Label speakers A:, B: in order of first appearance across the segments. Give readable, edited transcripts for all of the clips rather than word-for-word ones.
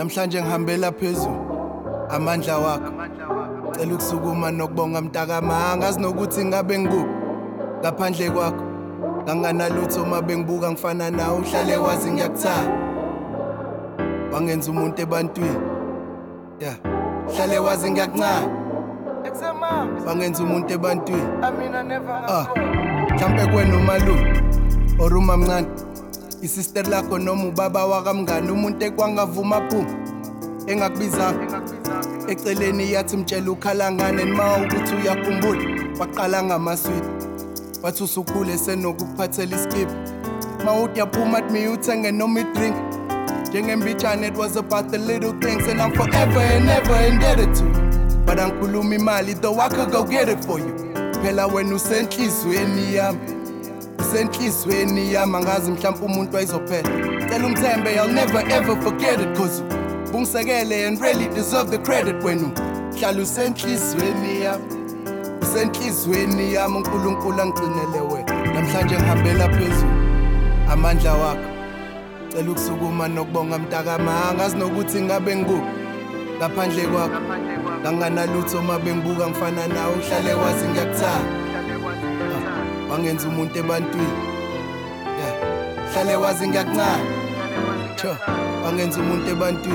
A: Namhlanje ngihambela phezulu amandla wakho cela ukusukuma nokubonga mntakama angazi nokuthi ngabe ngikuphi ngaphandle kwakho nganganalutho uma bengibuka ngifana nawe uhlale wazi ngiyakuthanda wangenza umuntu ebantwini yeah uhlale wazi ngiyakuncane wangenza umuntu ebantwini mhlampe kwena umalume or umamncane isister lakho noma ubaba wakamngani umuntu ekwangavuma phuma engakubizanga eceleni yathi mtshela ukhalangane nima ukuthi uyakhumbula waqala ngamaswidi wathi usukhule senokuphathela iskipho mawuthi yaphuma at me uthenge noma idrink njengembitshane it was about the little things and I'm forever and ever indebted to you but angikhuluma imali though I could go get it for you phela wena usenhlizweni yami usenhlizweni yami angazi mhlawumbe umuntu wayizophela cela umthembe I'll never ever forget it cause bungisekele and really deserve the credit wenu hlala usenhlizweni yami usenhlizweni yami uNkulunkulu angigcinele wena namhlanje ngihambela phezulu amandla wakho cela ukusukuma nokubonga mntakama angazi nokuthi ngabe ngikuphi ngaphandle kwakho nganganalutho uma bengibuka ngifana nawe uhlale wazi ngiyakuthanda wangenza umuntu ebantwini yeah uhlale wazi ngiyakuncane wangenza umuntu ebantwini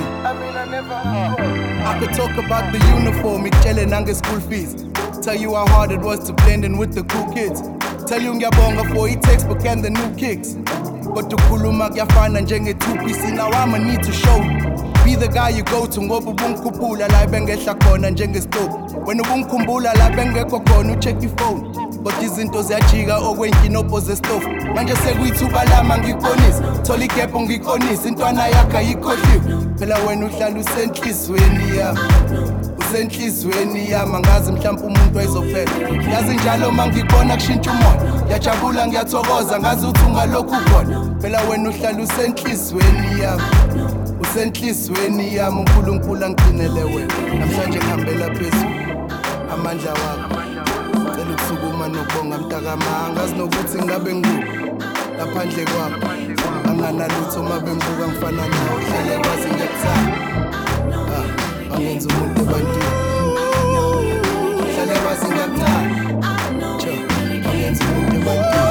A: I could talk about the uniform ikutshele nange school fees tell you how hard it was to blend in with the cool kids tell you ngiyabonga for e-textbook and the new kicks kodwa ukukhuluma kuyafana njenge-2piece now I'ma need to show be the guy you go to ngoba ubungikhuphula la bengehla khona njengestove wena ubungikhumbula la bengekho khona ucheck ifone kodwa izinto ziyajika okwenkinobho zestofu manje sekuyithuba lama ngikubonisa thola igebho ngikubonisa intwana yakho ayikhohliwe phela wena uhlala usenhlizweni yami usenhlizweni yami angazi mhlawumbe umuntu wayizophela yazi njalo uma ngikubona kushintsha umoya ngiyajabula ngiyathokoza ngazi ukuthi ungalokhu khona phela wena uhlala usenhlizweni yami usenhlizweni yami uNkulunkulu angigcinele wena namhlanje ngihambela phezulu amandla wakho cela ukusukuma nokubonga mntakama angazi nokuthi ngabe ngikuphi ngaphandle kwakho anganalutho uma bengibuka ngifana nawe uhlale wazi ngiyakuthanda wangenza umuntu ebantwini uhlale wazi ngiyakuthanda wangenza umuntu ebantwini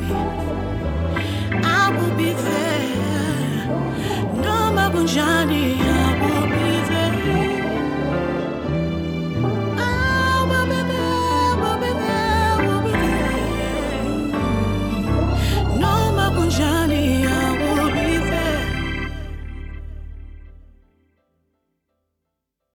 B: Johnny